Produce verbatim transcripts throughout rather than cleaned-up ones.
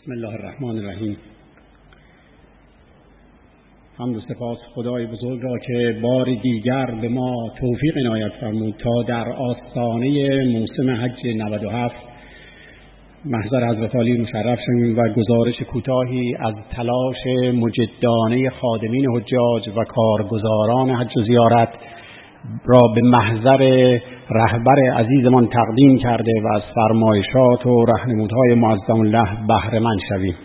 بسم الله الرحمن الرحیم. حمد و سپاس خدای بزرگ را که بار دیگر به ما توفیق عنایت فرمود تا در آستانه موسم حج نود و هفت محضر حضرت عالی مشرف شویم و گزارش کوتاهی از تلاش مجدانه خادمین حجاج و کارگزاران حج و زیارت را به محضر رهبر عزیزمان تقدیم کرده و از فرمایشات و راهنمودهای معظم الله بهره مند شویم.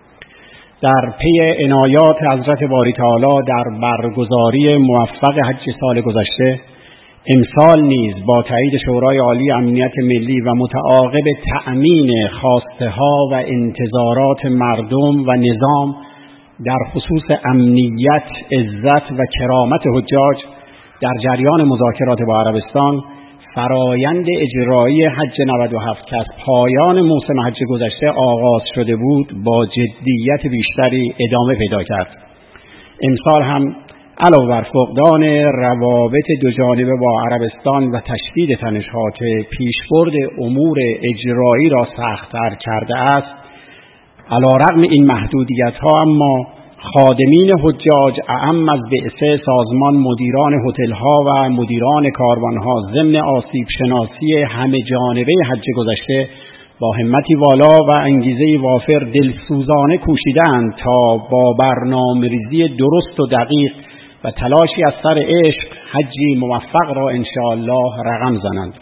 در پی عنایات حضرت باری تعالی در برگزاری موفق حج سال گذشته، امسال نیز با تایید شورای عالی امنیت ملی و متعاقب تأمین خواسته ها و انتظارات مردم و نظام در خصوص امنیت، عزت و کرامت حجاج در جریان مذاکرات با عربستان، فرایند اجرایی حج نود و هفت که از پایان موسم حج گذشته آغاز شده بود با جدیت بیشتری ادامه پیدا کرد. امسال هم علاوه بر فقدان روابط دو جانبه با عربستان و تشدید تنش‌ها که پیشبرد امور اجرایی را سخت‌تر کرده است، علی‌رغم این محدودیت‌ها اما خادمین حجاج اعم از بعثه سازمان، مدیران هتل‌ها و مدیران کاروان‌ها ضمن آسیب شناسی همه جانبه حج گذشته با همتی والا و انگیزه وافر دلسوزانه کوشیدند تا با برنامه‌ریزی درست و دقیق و تلاشی از سر عشق حجی موفق را انشاءالله رقم زنند.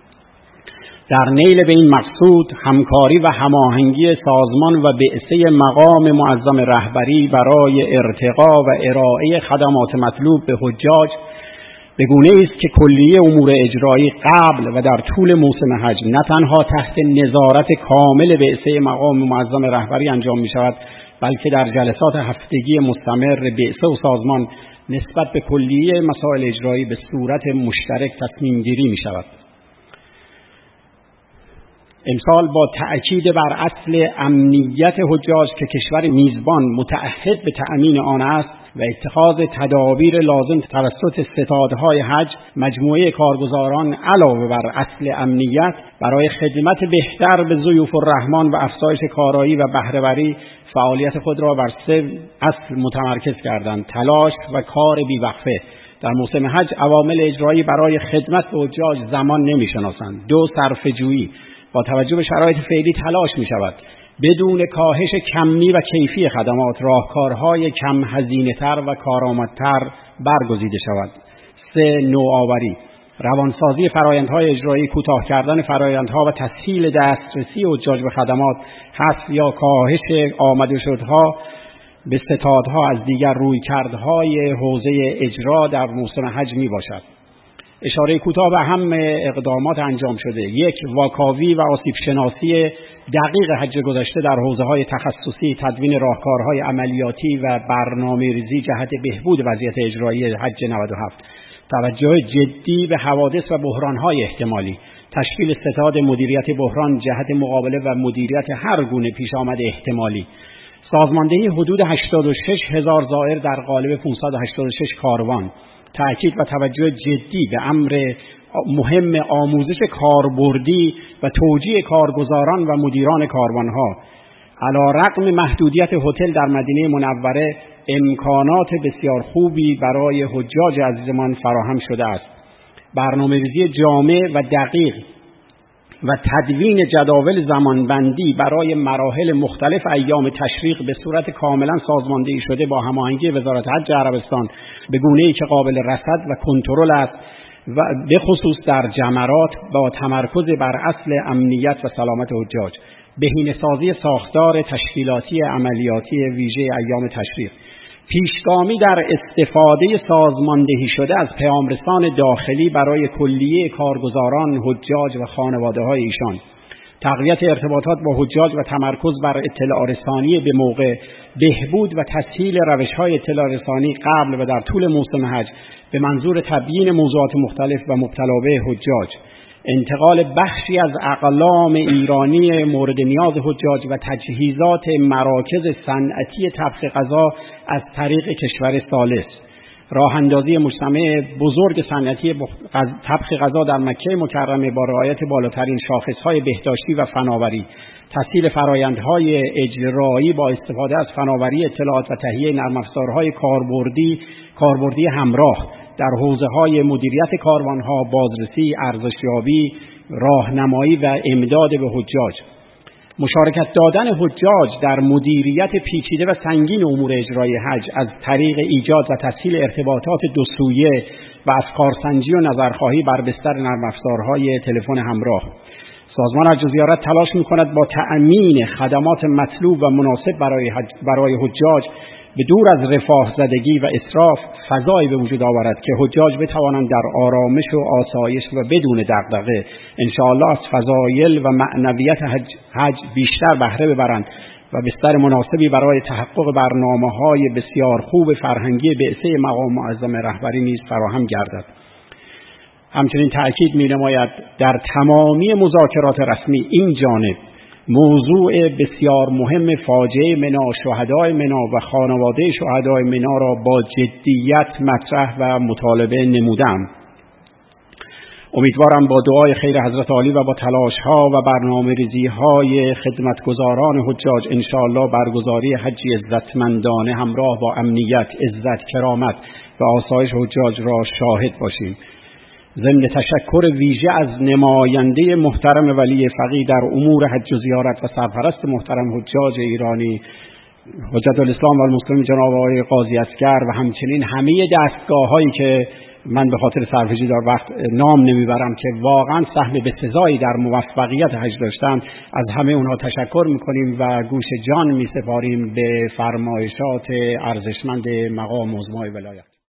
در نیل به این مقصود همکاری و هماهنگی سازمان و بعثه مقام معظم رهبری برای ارتقا و ارائه خدمات مطلوب به حجاج به گونه است که کلیه امور اجرایی قبل و در طول موسم حج نه تنها تحت نظارت کامل بعثه مقام معظم رهبری انجام می شود، بلکه در جلسات هفتگی مستمر بعثه و سازمان نسبت به کلیه مسائل اجرایی به صورت مشترک تصمیم گیری می شود. امسال با تأکید بر اصل امنیت حجاج که کشور میزبان متعهد به تأمین آن است و اتخاذ تدابیر لازم توسط ستادهای حج، مجموعه کارگزاران علاوه بر اصل امنیت برای خدمت بهتر به ضیوف الرحمن و افزایش کارایی و بهره‌وری فعالیت خود را بر سه اصل متمرکز کردند: تلاش و کار بی‌وقفه. در موسم حج عوامل اجرایی برای خدمت به حجاج زمان نمی‌شناسند. دو، صرفه‌جویی. با توجه به شرایط فعلی تلاش می شود بدون کاهش کمی و کیفی خدمات راهکارهای کم هزینه تر و کارآمدتر برگزیده شود. سه، نوآوری. روانسازی فرآیندهای اجرایی، کوتاه کردن فرآیندها و تسهیل دسترسی حجاج به خدمات، حذف یا کاهش آمده شدها به ستادها از دیگر رویکردهای حوزه اجرا در موسم حج می باشد. اشاره کوتاه به اهم اقدامات انجام شده: یک، واکاوی و آسیب شناسی دقیق حج گذشته در حوزه‌های تخصصی، تدوین راهکارهای عملیاتی و برنامه‌ریزی جهت بهبود وضعیت اجرایی حج نود و هفت، توجه جدی به حوادث و بحران‌های احتمالی، تشکیل ستاد مدیریت بحران جهت مقابله و مدیریت هر گونه پیش آمد احتمالی، سازماندهی حدود هشتاد و شش هزار زائر در قالب پانصد و هشتاد و شش کاروان، تأکید و توجه جدی به امر مهم آموزش کاربردی و توجیه کارگزاران و مدیران کاروانها. علی‌رغم محدودیت هتل در مدینه منوره، امکانات بسیار خوبی برای حجاج عزیزمان فراهم شده است. برنامه‌ریزی جامع و دقیق و تدوین جداول زمانبندی برای مراحل مختلف ایام تشریق به صورت کاملا سازماندهی شده با هماهنگی وزارت حج عربستان به گونه‌ای که قابل رصد و کنترل است و به خصوص در جمرات با تمرکز بر اصل امنیت و سلامت حجاج، بهینه‌سازی ساختار تشکیلاتی عملیاتی ویژه ایام تشریق، پیشگامی در استفاده سازماندهی شده از پیامرسان داخلی برای کلیه کارگزاران حجاج و خانواده‌های ایشان، تقویت ارتباطات با حجاج و تمرکز بر اطلاع رسانی به موقع، بهبود و تسهیل روش‌های اطلاع رسانی قبل و در طول موسم حج به منظور تبیین موضوعات مختلف و مبتلا به حجاج، انتقال بخشی از اقلام ایرانی مورد نیاز حجاج و تجهیزات مراکز صنعتی طبخ غذا از طریق کشور ثالث، راه اندازی مجتمع بزرگ صنعتی طبخ غذا در مکه مکرمه با رعایت بالاترین شاخصهای بهداشتی و فناوری، تسهیل فرآیندهای اجرایی با استفاده از فناوری اطلاعات و تهیه نرم افزارهای کاربردی کاربردی همراه در حوزه‌های مدیریت کاروانها، بازرسی، ارزشیابی، راهنمایی و امداد به حجاج. مشارکت دادن حجاج در مدیریت پیچیده و سنگین امور اجرایی حج از طریق ایجاد و تسهیل ارتباطات دو سویه و افکارسنجی و نظرخواهی بر بستر نرم افزارهای تلفن همراه. سازمان حج و زیارت تلاش می‌کند با تأمین خدمات مطلوب و مناسب برای حج برای حجاج به دور از رفاه زدگی و اسراف فضایی به وجود آورد که حجاج بتوانند در آرامش و آسایش و بدون دغدغه انشاءالله از فضایل و معنویت حج, حج بیشتر بهره ببرند و بستر مناسبی برای تحقق برنامه‌های بسیار خوب فرهنگی بعثه مقام معظم رهبری نیز فراهم گردد. همچنین تأکید می‌نماید در تمامی مذاکرات رسمی این جانب موضوع بسیار مهم فاجعه منا، شهدای منا و خانواده شهدای منا را با جدیت مطرح و مطالبه نمودم. امیدوارم با دعای خیر حضرت عالی و با تلاش‌ها و برنامه‌ریزی‌های خدمتگزاران حجاج انشاءالله برگزاری حجی عزتمندانه همراه با امنیت، عزت، کرامت و آسایش حجاج را شاهد باشیم. ضمن تشکر ویژه از نماینده محترم ولی فقیه در امور حج و زیارت و سرپرست محترم حجاج ایرانی حجت الاسلام و المسلمین جناب آقای قاضی اصغر و همچنین همه دستگاه‌هایی که من به خاطر صرفه‌جویی در وقت نام نمیبرم که واقعا سهم بسزایی در موفقیت حج داشتن، از همه اونها تشکر میکنیم و گوش جان میسپاریم به فرمایشات ارزشمند مقام عظمای ولایت.